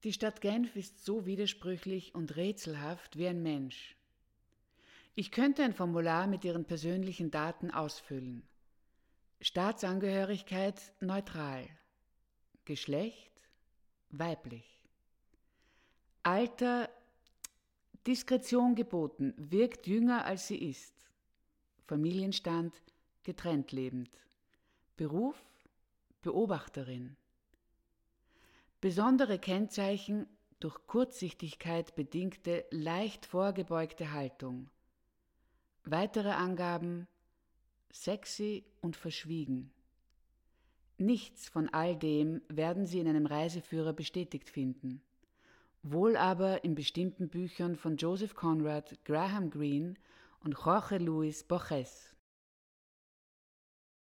Die Stadt Genf ist so widersprüchlich und rätselhaft wie ein Mensch. Ich könnte ein Formular mit Ihren persönlichen Daten ausfüllen. Staatsangehörigkeit neutral. Geschlecht weiblich. Alter Diskretion geboten, wirkt jünger als sie ist. Familienstand getrennt lebend. Beruf Beobachterin. Besondere Kennzeichen durch Kurzsichtigkeit bedingte, leicht vorgebeugte Haltung. Weitere Angaben sexy und verschwiegen. Nichts von all dem werden Sie in einem Reiseführer bestätigt finden. Wohl aber in bestimmten Büchern von Joseph Conrad, Graham Greene und Jorge Luis Borges.